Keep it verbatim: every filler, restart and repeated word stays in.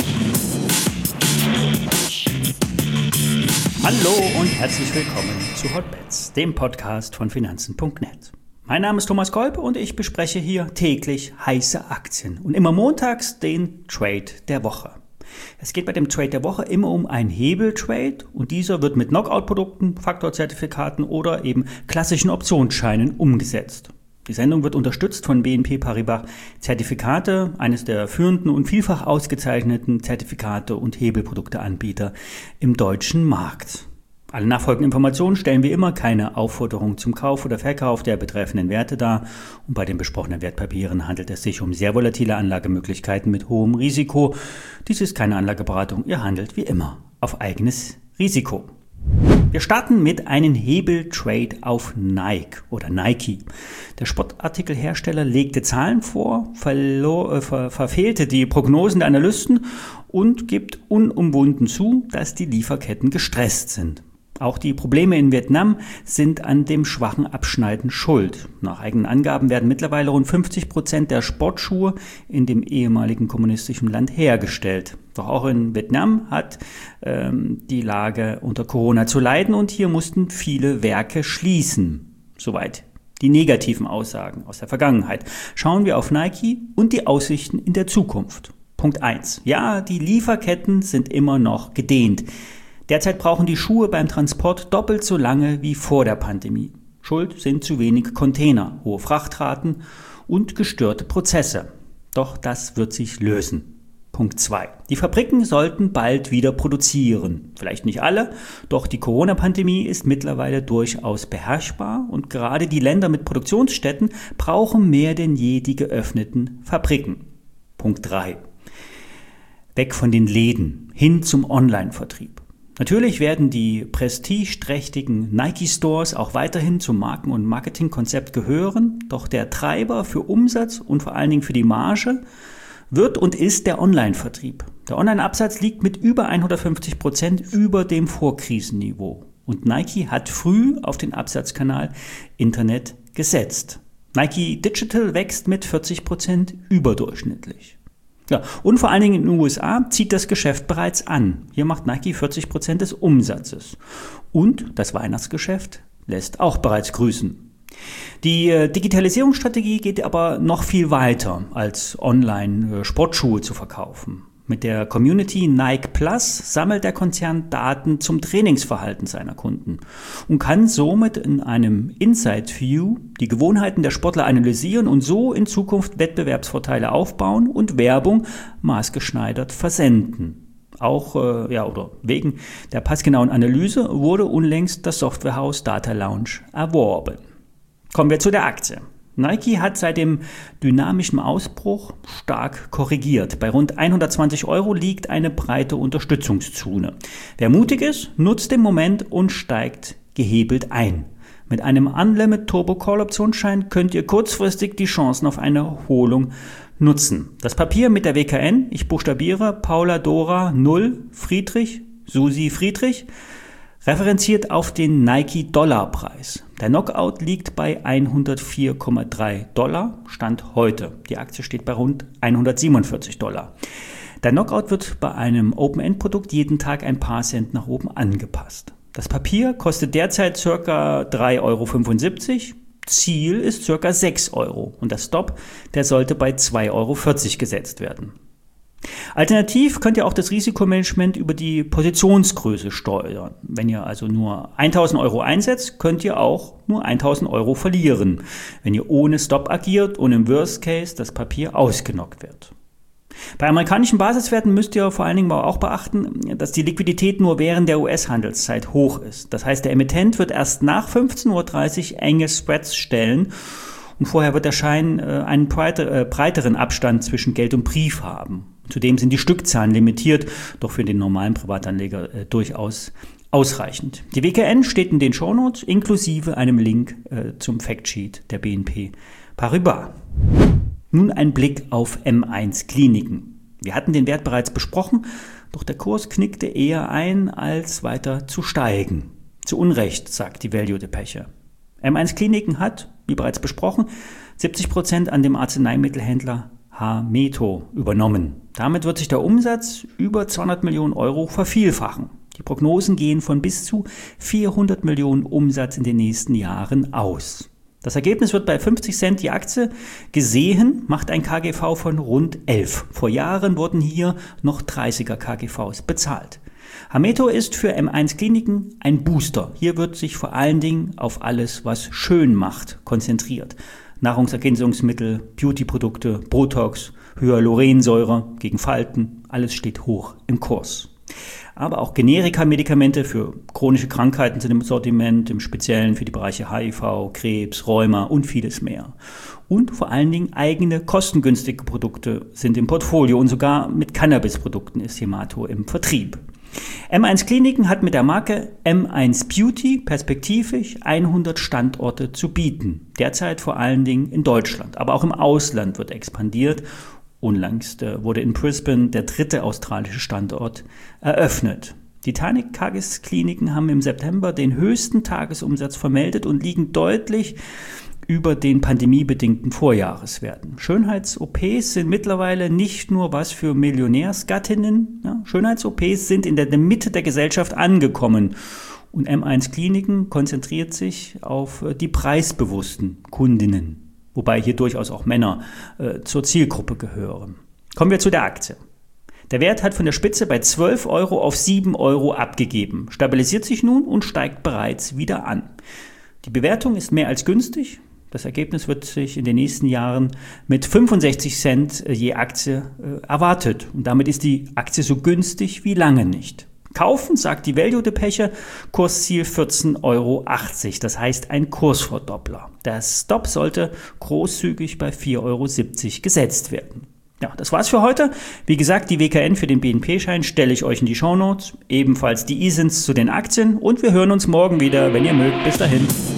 Hallo und herzlich willkommen zu Hotbets, dem Podcast von Finanzen punkt net. Mein Name ist Thomas Kolb und ich bespreche hier täglich heiße Aktien und immer montags den Trade der Woche. Es geht bei dem Trade der Woche immer um einen Hebeltrade und dieser wird mit Knockout-Produkten, Faktorzertifikaten oder eben klassischen Optionsscheinen umgesetzt. Die Sendung wird unterstützt von B N P Paribas Zertifikate, eines der führenden und vielfach ausgezeichneten Zertifikate- und Hebelprodukteanbieter im deutschen Markt. Alle nachfolgenden Informationen stellen wie immer keine Aufforderung zum Kauf oder Verkauf der betreffenden Werte dar und bei den besprochenen Wertpapieren handelt es sich um sehr volatile Anlagemöglichkeiten mit hohem Risiko. Dies ist keine Anlageberatung, ihr handelt wie immer auf eigenes Risiko. Wir starten mit einem Hebeltrade auf Nike oder Nike. Der Sportartikelhersteller legte Zahlen vor, verlo- äh, ver- verfehlte die Prognosen der Analysten und gibt unumwunden zu, dass die Lieferketten gestresst sind. Auch die Probleme in Vietnam sind an dem schwachen Abschneiden schuld. Nach eigenen Angaben werden mittlerweile rund fünfzig Prozent der Sportschuhe in dem ehemaligen kommunistischen Land hergestellt. Doch auch in Vietnam hat ähm, die Lage unter Corona zu leiden und hier mussten viele Werke schließen. Soweit die negativen Aussagen aus der Vergangenheit. Schauen wir auf Nike und die Aussichten in der Zukunft. Punkt eins. Ja, die Lieferketten sind immer noch gedehnt. Derzeit brauchen die Schuhe beim Transport doppelt so lange wie vor der Pandemie. Schuld sind zu wenig Container, hohe Frachtraten und gestörte Prozesse. Doch das wird sich lösen. Punkt zwei. Die Fabriken sollten bald wieder produzieren. Vielleicht nicht alle, doch die Corona-Pandemie ist mittlerweile durchaus beherrschbar und gerade die Länder mit Produktionsstätten brauchen mehr denn je die geöffneten Fabriken. Punkt drei. Weg von den Läden, hin zum Online-Vertrieb. Natürlich werden die prestigeträchtigen Nike-Stores auch weiterhin zum Marken- und Marketingkonzept gehören, doch der Treiber für Umsatz und vor allen Dingen für die Marge wird und ist der Online-Vertrieb. Der Online-Absatz liegt mit über hundertfünfzig Prozent über dem Vorkrisenniveau und Nike hat früh auf den Absatzkanal Internet gesetzt. Nike Digital wächst mit vierzig Prozent überdurchschnittlich. Ja, und vor allen Dingen in den U S A zieht das Geschäft bereits an. Hier macht Nike vierzig Prozent des Umsatzes. Und das Weihnachtsgeschäft lässt auch bereits grüßen. Die äh, Digitalisierungsstrategie geht aber noch viel weiter, als online äh, Sportschuhe zu verkaufen. Mit der Community Nike Plus sammelt der Konzern Daten zum Trainingsverhalten seiner Kunden und kann somit in einem Inside View die Gewohnheiten der Sportler analysieren und so in Zukunft Wettbewerbsvorteile aufbauen und Werbung maßgeschneidert versenden. Auch äh, ja, oder wegen der passgenauen Analyse wurde unlängst das Softwarehaus Data Lounge erworben. Kommen wir zu der Aktie. Nike hat seit dem dynamischen Ausbruch stark korrigiert. Bei rund hundertzwanzig Euro liegt eine breite Unterstützungszone. Wer mutig ist, nutzt den Moment und steigt gehebelt ein. Mit einem Unlimited Turbo Call Optionsschein könnt ihr kurzfristig die Chancen auf eine Erholung nutzen. Das Papier mit der W K N, ich buchstabiere Paula Dora null Friedrich, Susi Friedrich, referenziert auf den Nike-Dollar-Preis. Der Knockout liegt bei hundertvier Komma drei Dollar, Stand heute. Die Aktie steht bei rund hundertsiebenundvierzig Dollar. Der Knockout wird bei einem Open-End-Produkt jeden Tag ein paar Cent nach oben angepasst. Das Papier kostet derzeit ca. drei Euro fünfundsiebzig. Ziel ist ca. sechs Euro und der Stop, der sollte bei zwei Euro vierzig gesetzt werden. Alternativ könnt ihr auch das Risikomanagement über die Positionsgröße steuern. Wenn ihr also nur tausend Euro einsetzt, könnt ihr auch nur tausend Euro verlieren, wenn ihr ohne Stop agiert und im Worst Case das Papier ausgenockt wird. Bei amerikanischen Basiswerten müsst ihr vor allen Dingen auch beachten, dass die Liquidität nur während der U S-Handelszeit hoch ist. Das heißt, der Emittent wird erst nach fünfzehn Uhr dreißig enge Spreads stellen und vorher wird der Schein äh, einen breiter, äh, breiteren Abstand zwischen Geld und Brief haben. Zudem sind die Stückzahlen limitiert, doch für den normalen Privatanleger äh, durchaus ausreichend. Die W K N steht in den Shownotes inklusive einem Link äh, zum Factsheet der B N P Paribas. Nun ein Blick auf M eins Kliniken. Wir hatten den Wert bereits besprochen, doch der Kurs knickte eher ein, als weiter zu steigen. Zu Unrecht, sagt die Value-Depeche. M eins Kliniken hat, wie bereits besprochen, siebzig Prozent an dem Arzneimittelhändler Hameto übernommen. Damit wird sich der Umsatz über zweihundert Millionen Euro vervielfachen. Die Prognosen gehen von bis zu vierhundert Millionen Umsatz in den nächsten Jahren aus. Das Ergebnis wird bei fünfzig Cent die Aktie gesehen, macht ein K G V von rund elf. Vor Jahren wurden hier noch dreißiger K G Vs bezahlt. Hameto ist für M eins Kliniken ein Booster. Hier wird sich vor allen Dingen auf alles, was schön macht, konzentriert. Nahrungsergänzungsmittel, Beautyprodukte, Botox, Hyaluronsäure gegen Falten, alles steht hoch im Kurs. Aber auch Generika-Medikamente für chronische Krankheiten sind im Sortiment, im Speziellen für die Bereiche H I V, Krebs, Rheuma und vieles mehr. Und vor allen Dingen eigene kostengünstige Produkte sind im Portfolio und sogar mit Cannabis-Produkten ist Hameto im Vertrieb. M eins Kliniken hat mit der Marke M eins Beauty perspektivisch hundert Standorte zu bieten. Derzeit vor allen Dingen in Deutschland, aber auch im Ausland wird expandiert. Unlängst wurde in Brisbane der dritte australische Standort eröffnet. Die Titanic Tageskliniken haben im September den höchsten Tagesumsatz vermeldet und liegen deutlich über den pandemiebedingten Vorjahreswerten. Schönheits-O Ps sind mittlerweile nicht nur was für Millionärsgattinnen. Ja, Schönheits-O Ps sind in der Mitte der Gesellschaft angekommen. Und M eins Kliniken konzentriert sich auf die preisbewussten Kundinnen. Wobei hier durchaus auch Männer äh, zur Zielgruppe gehören. Kommen wir zu der Aktie. Der Wert hat von der Spitze bei zwölf Euro auf sieben Euro abgegeben, stabilisiert sich nun und steigt bereits wieder an. Die Bewertung ist mehr als günstig. Das Ergebnis wird sich in den nächsten Jahren mit fünfundsechzig Cent je Aktie äh, erwartet. Und damit ist die Aktie so günstig wie lange nicht. Kaufen, sagt die Value-Depesche, Kursziel vierzehn Euro achtzig, das heißt ein Kursverdoppler. Der Stop sollte großzügig bei vier Euro siebzig gesetzt werden. Ja, das war's für heute. Wie gesagt, die W K N für den B N P-Schein stelle ich euch in die Shownotes, ebenfalls die I S I Ns zu den Aktien und wir hören uns morgen wieder, wenn ihr mögt. Bis dahin.